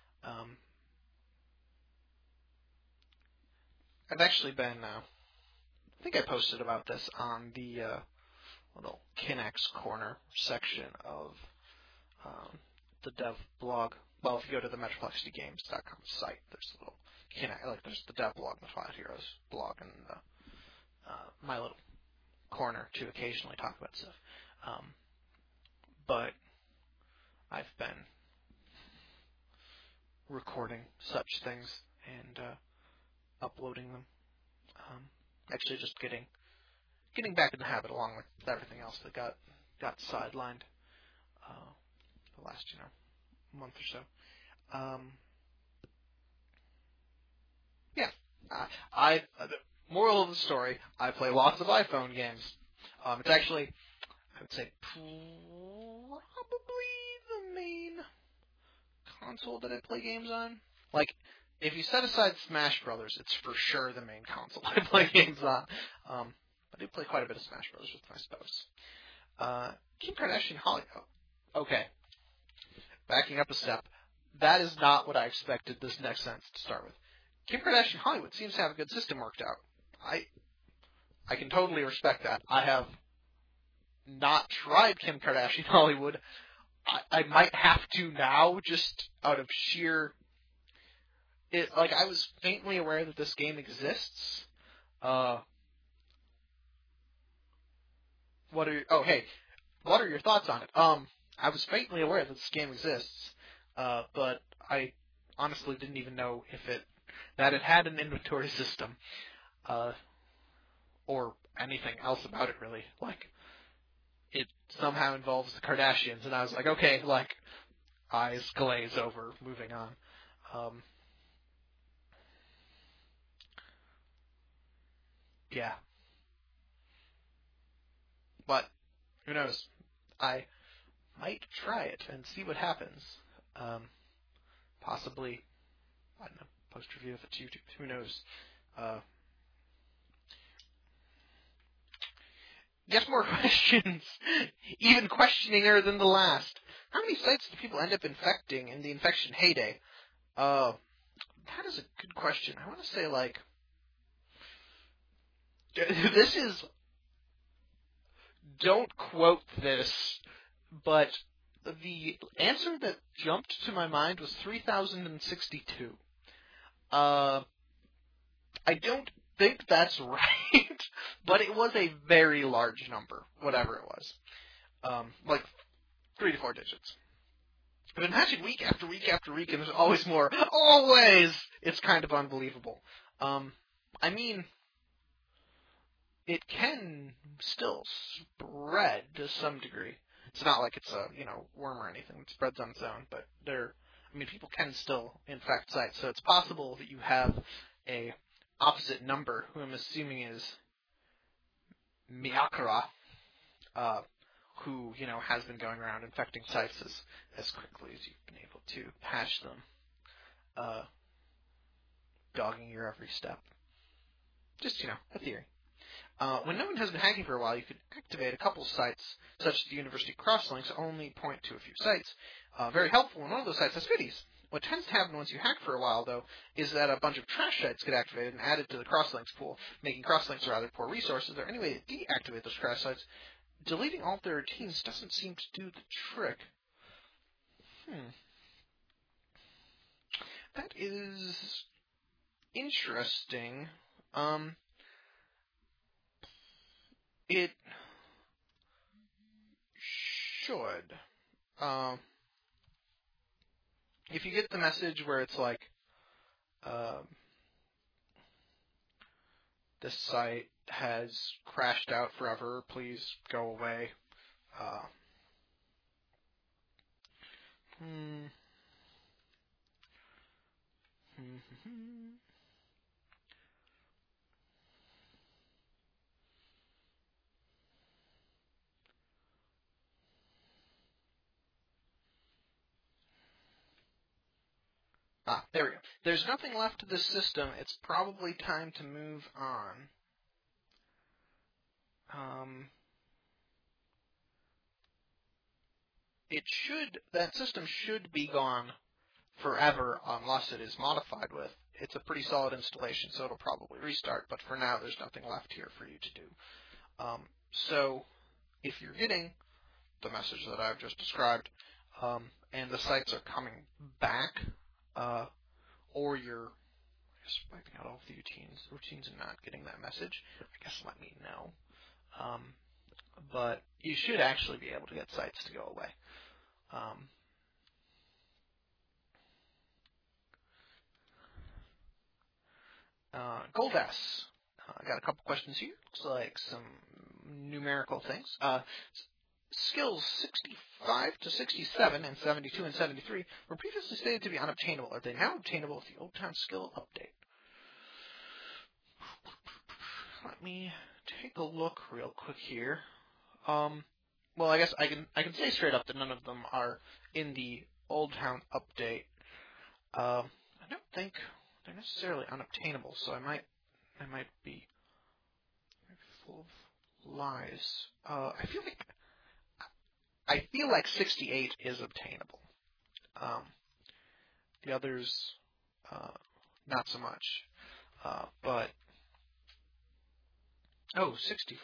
I've actually been I think I posted about this on the little Kinex Corner section of the dev blog. Well, if you go to the MetroPlexityGames.com site, there's a little there's the dev blog, the File Heroes blog, and my little corner to occasionally talk about stuff. But I've been recording such things and uploading them. Actually, just getting back in the habit, along with everything else that got sidelined. the last, month or so. Yeah. The moral of the story, I play lots of iPhone games. It's actually, I would say, probably the main console that I play games on. Like, if you set aside Smash Brothers, it's for sure the main console I play games on. I do play quite a bit of Smash Brothers with my spouse. Kim Kardashian Hollywood. Okay. Backing up a step. That is not what I expected this next sentence to start with. Kim Kardashian Hollywood seems to have a good system worked out. I can totally respect that. I have not tried Kim Kardashian Hollywood. I might have to now, just out of sheer... I was faintly aware that this game exists. What are your thoughts on it? I was faintly aware that this game exists, but I honestly didn't even know that it had an inventory system, or anything else about it really. Like, it somehow involves the Kardashians, and I was like, okay, eyes glaze over, moving on. Yeah. But, who knows? I might try it and see what happens. Possibly, I don't know, post-review if it's YouTube, who knows? Yet more questions, even questioninger than the last. How many sites do people end up infecting in the infection heyday? That is a good question. I want to say, this is, don't quote this, but the answer that jumped to my mind was 3,062. I don't think that's right, but it was a very large number, whatever it was. 3 to 4 digits. But imagine week after week after week, and there's always more. Always! It's kind of unbelievable. I mean, it can still spread to some degree. It's not like it's a, worm or anything that spreads on its own, but people can still infect sites. So it's possible that you have a opposite number, who I'm assuming is Miyakura, who, has been going around infecting sites as quickly as you've been able to patch them, dogging your every step. Just, a theory. When no one has been hacking for a while, you could activate a couple sites, such as the University Crosslinks, only point to a few sites. Very helpful when one of those sites has goodies. What tends to happen once you hack for a while, though, is that a bunch of trash sites get activated and added to the Crosslinks pool, making Crosslinks a rather poor resource. Is there any way to deactivate those trash sites? Deleting all their routines doesn't seem to do the trick. That is interesting. It should. If you get the message where it's like, this site has crashed out forever, please go away. There we go. There's nothing left to this system. It's probably time to move on. That system should be gone forever unless it is modified with. It's a pretty solid installation, so it'll probably restart, but for now there's nothing left here for you to do. So if you're getting the message that I've just described, and the sites are coming back, or you're wiping out all of the routines and not getting that message, I guess let me know. But you should actually be able to get sites to go away. Goldass. I got a couple questions here. Looks like some numerical things. skills 65 to 67 and 72 and 73 were previously stated to be unobtainable. Are they now obtainable with the Old Town skill update? Let me take a look real quick here. Well, I guess I can say straight up that none of them are in the Old Town update. I don't think they're necessarily unobtainable, so I might be full of lies. I feel like 68 is obtainable. The others, not so much. But 60.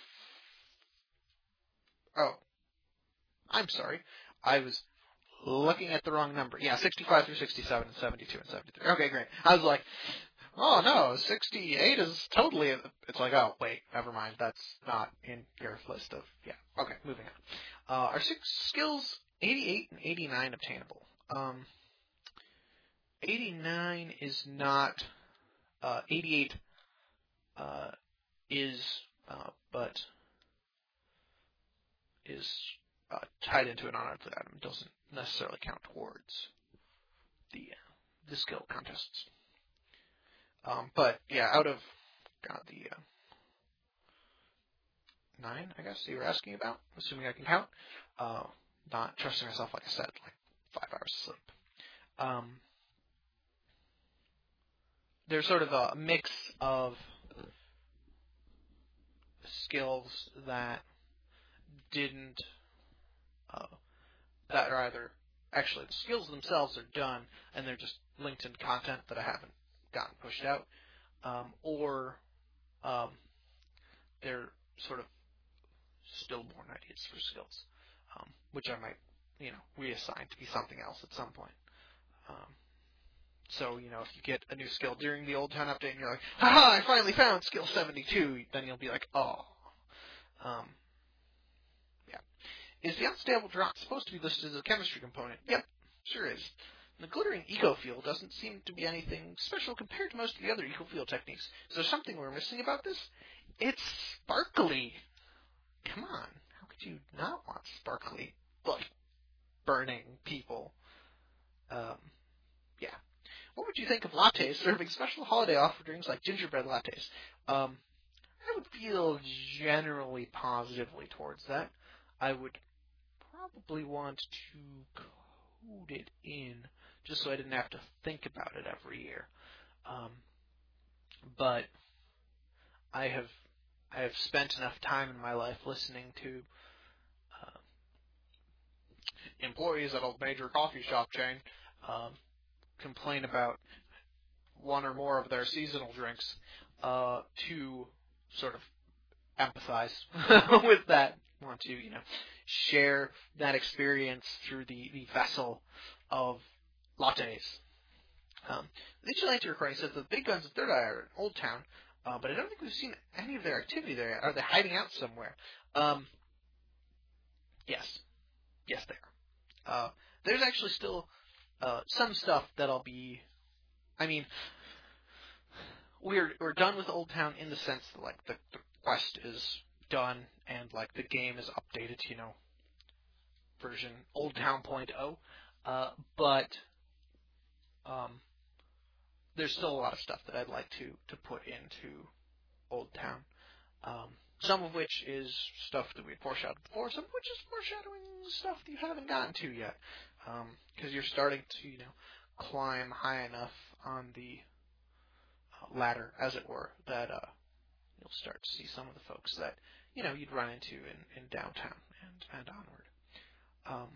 Oh, I'm sorry. I was looking at the wrong number. Yeah, 65 through 67 and 72 and 73. Okay, great. I was like, oh no, 68 is totally. It's like, oh wait, never mind. That's not in your list of. Yeah. Okay, moving on. Are skills 88 and 89 obtainable? 89 is not. 88 is, but is tied into an unearthly item. It doesn't necessarily count towards the skill contests. But yeah, out of the 9, I guess, that you were asking about, assuming I can count, not trusting myself, like I said, like 5 hours of sleep. There's sort of a mix of skills that didn't, that are either, actually the skills themselves are done and they're just linked in content that I haven't gotten pushed out, or they're sort of stillborn ideas for skills, which I might, reassign to be something else at some point. So, if you get a new skill during the Old Town update and you're like, haha, I finally found skill 72, then you'll be like, oh. Yeah. Is the unstable drop supposed to be listed as a chemistry component? Yep, sure is. The glittering eco-fuel doesn't seem to be anything special compared to most of the other eco-fuel techniques. Is there something we're missing about this? It's sparkly. Come on. How could you not want sparkly, burning people? Yeah. What would you think of lattes serving special holiday offerings like gingerbread lattes? I would feel generally positively towards that. I would probably want to code it in just so I didn't have to think about it every year. But I have spent enough time in my life listening to employees at a major coffee shop chain complain about one or more of their seasonal drinks to sort of empathize with that. Want to, share that experience through the vessel of lattes. The Vigilante recording says the big guns of Third Eye are in Old Town, but I don't think we've seen any of their activity there. Are they hiding out somewhere? Yes, they are. There's actually still some stuff that'll be. I mean, we're done with Old Town in the sense that the quest is done and the game is updated to version Old Town 0.0, but there's still a lot of stuff that I'd like to put into Old Town. Some of which is stuff that we had foreshadowed before, some of which is foreshadowing stuff that you haven't gotten to yet, because you're starting to climb high enough on the ladder, as it were, that you'll start to see some of the folks that you'd run into in downtown and onward.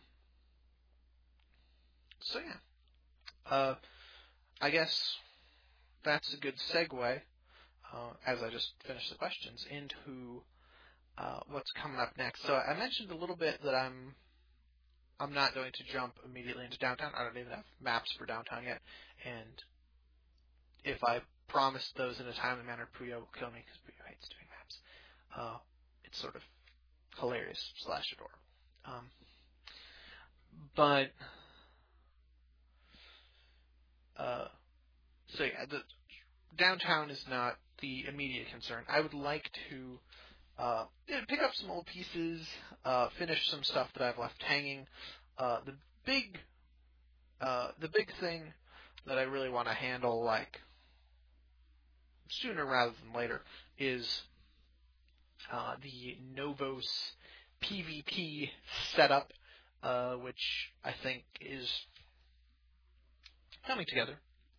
So yeah, I guess that's a good segue, as I just finished the questions, into what's coming up next. So I mentioned a little bit that I'm not going to jump immediately into downtown. I don't even have maps for downtown yet, and if I promise those in a timely manner, Puyo will kill me because Puyo hates doing maps. It's sort of hilarious / adorable. But so yeah, the downtown is not the immediate concern. I would like to pick up some old pieces, finish some stuff that I've left hanging. The big thing that I really want to handle, like, sooner rather than later, is the Novos PvP setup, which I think is coming together.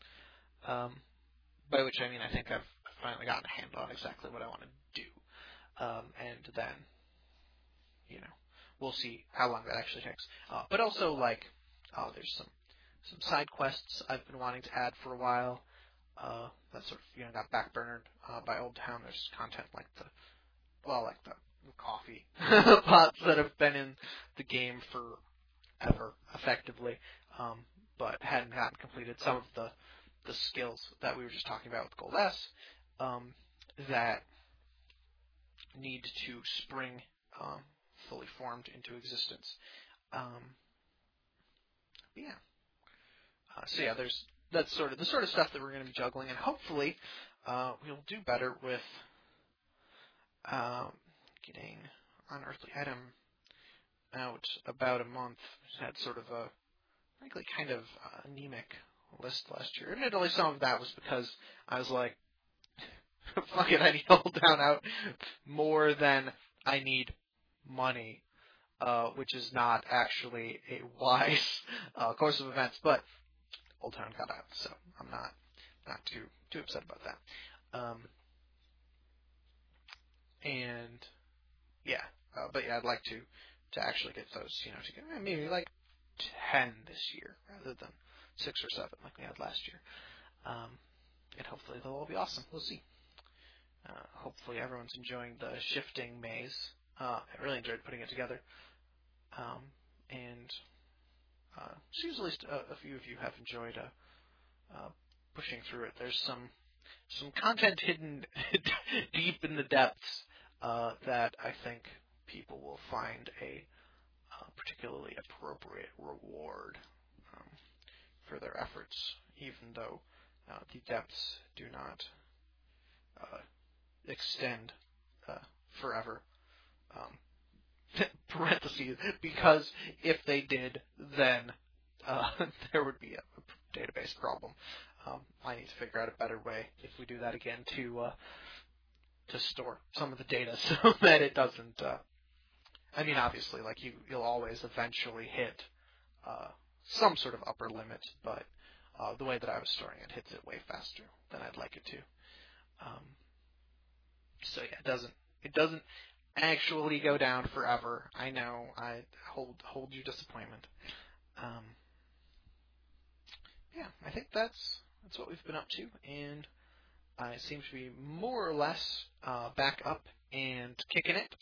By which I mean I think I've finally gotten a handle on exactly what I want to do. And then, we'll see how long that actually takes. But also, like, there's some side quests I've been wanting to add for a while. That sort of, got backburnered by Old Town. There's content like the coffee pots that have been in the game forever, effectively, but hadn't gotten completed. Some of the skills that we were just talking about with Gold S, that need to spring fully formed into existence. That's sort of the sort of stuff that we're going to be juggling, and hopefully we'll do better with getting Unearthly Item out about a month. Had sort of a, frankly, kind of anemic list last year. Admittedly, some of that was because I was like, fuck it, I need Old Town out more than I need money, which is not actually a wise course of events, but Old Town got out, so I'm not too upset about that. But I'd like to actually get those, to get maybe like 10 this year rather than 6 or 7 like we had last year. And hopefully they'll all be awesome. We'll see. Hopefully everyone's enjoying the shifting maze. I really enjoyed putting it together. And seems at least a few of you have enjoyed pushing through it. There's some content hidden deep in the depths that I think people will find a particularly appropriate reward for their efforts, even though the depths do not extend forever. Parentheses, because if they did, then there would be a database problem. I need to figure out a better way, if we do that again, to store some of the data so that it doesn't. Obviously, like you'll always eventually hit some sort of upper limit, but the way that I was storing it hits it way faster than I'd like it to. It doesn't actually go down forever. I know. I hold your disappointment. I think that's what we've been up to, and I seem to be more or less back up and kicking it.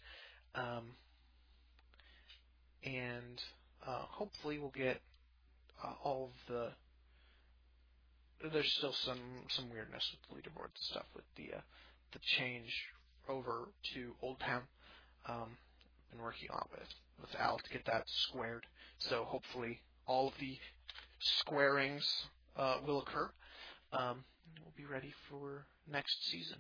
Hopefully we'll get all of the. There's still some weirdness with the leaderboards and stuff with the change over to Old Town. Been working on with Al to get that squared. So hopefully all of the squarings will occur. We'll be ready for next season.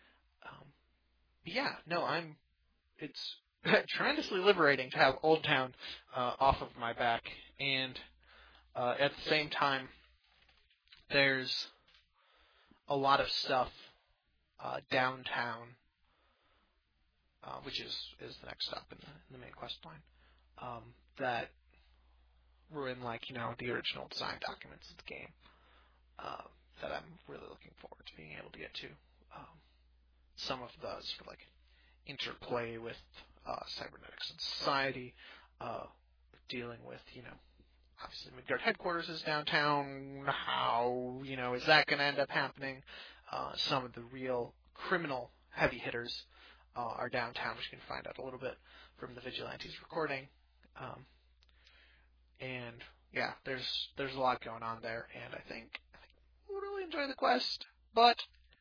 It's tremendously liberating to have Old Town off of my back, and at the same time, there's a lot of stuff downtown, which is the next stop in the main quest line, that were in the original design documents of the game, that I'm really looking forward to being able to get to. Some of those for interplay with cybernetics and society, dealing with obviously Midgard headquarters is downtown. How is that going to end up happening? Some of the real criminal heavy hitters are downtown, which you can find out a little bit from the Vigilantes recording. There's a lot going on there, and I think we'll really enjoy the quest, but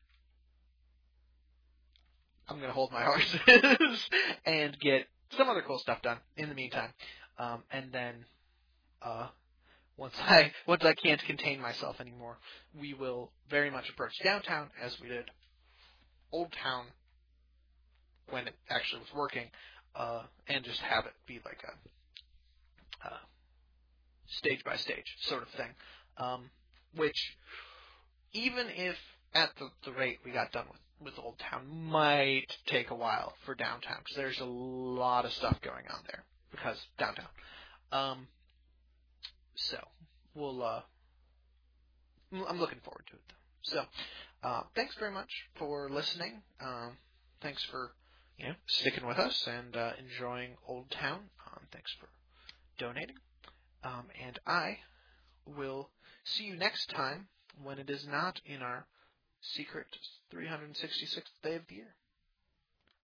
I'm going to hold my horses and get some other cool stuff done in the meantime. And then once I can't contain myself anymore, we will very much approach downtown as we did Old Town when it actually was working, and just have it be like a stage by stage sort of thing, which even if at the rate we got done with Old Town might take a while for downtown because there's a lot of stuff going on there because downtown. So we'll I'm looking forward to it though. So thanks very much for listening. Thanks for sticking with us and enjoying Old Town. Thanks for donating. And I will see you next time when it is not in our secret 366th day of the year.